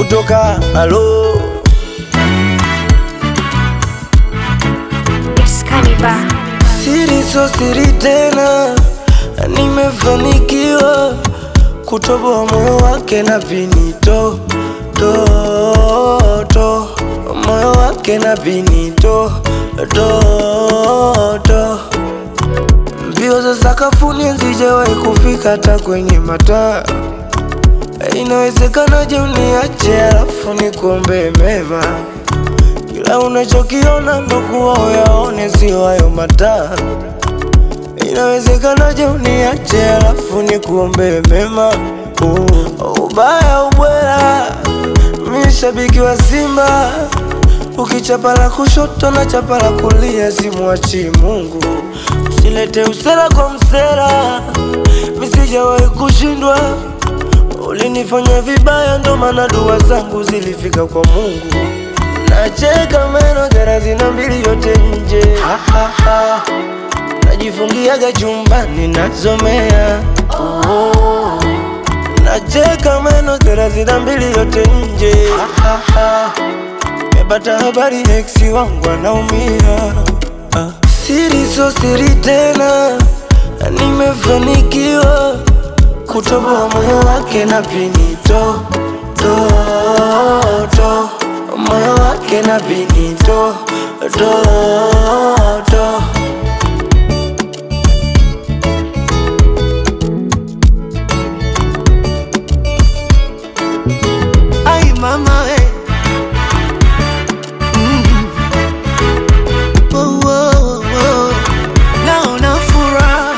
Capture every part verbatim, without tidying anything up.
kutoka Halo. Siri so siri tena, nimefanikiwa kutoboa moyo wake na pinito to to, moyo wake na pinito to to. Mbio za sakafuni hazijawahi kufika hata kwenye mataa. Inawezekanaje uniache alafu nikuombe mema? Kila unachokiona ndo kuwa uyaone, sio hayo mataa. Inawezekanaje uniache alafu nikuombe mema? uh, Ubaya ubwela, mimi shabiki wa Simba. Ukichapa la kushoto na chapa la kulia, simuachi Mungu. Usilete usela kwa msela, mimi sijawahi kushindwa. Ulinifanya vibaya ndo maana dua zangu zilifika kwa Mungu. Nacheka meno thelathini na mbili yote nje, ha ha ha. Najifungiaga chumbani nasomea, oh. Nacheka meno thelathini na mbili yote nje, ha ha ha. Mepata habari ex wangu anaumia, ah. Siri so siri tena, nimefanikiwa kutoboa moyo wake na pinito to to, moyo wake na pinito to to. Ay mama we, mm. Oh, oh, oh. Naona furaha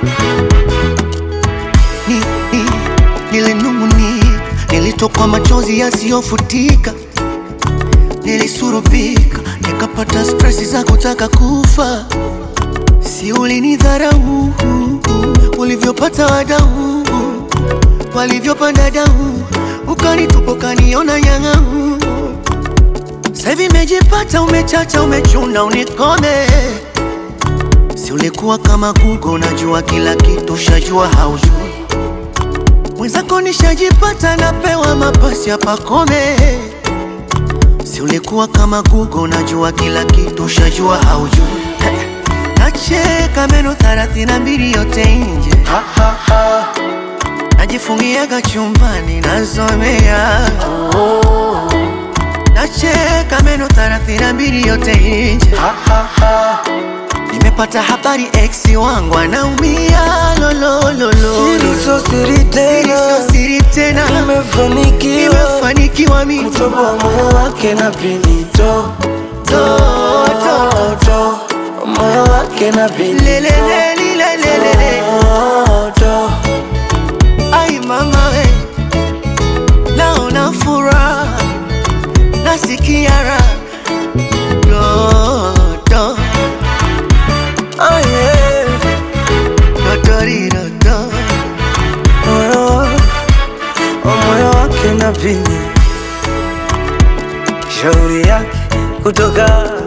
ni, ni, nilinung'unika, nilitokwa machozi yasiyofutika, nilisurubika, nikapata stressi za kutaka kufa. Si ulinidharau ulivyopata wadau, walivyopanda dau, ukanitupa ukaniona nyang'au. Sasa hivi mejipata, umechacha, umechuna, unikome. Si ulikuwa kama Google, unajua kila kitu, shajua haujui. Mwenzako nishajipata, napewa mapasi ya pakome. Si ulikuwa kama Google, unajua kila kitu, shajua haujui. Nacheka meno thelathini na mbili yote nje, ha ha ha. Najifungiaga chumbani nasomea, oh. Nacheka meno thelathini na mbili yote nje, ha ha ha. Nimepata habari ex wangu anaumia, lo lo lo lo. Siri so siri tena, siri so siri tena, nimefanikiwa, nimefanikiwa mimi kutoboa moyo wake na pinito to to to, moyo wake na pinito le le le le le le le to. Ay mama we, naona furaha, nasikia raha to. Oh yeah, notori noto, moyo, oh moyo wake na pini, shauri yake kutoka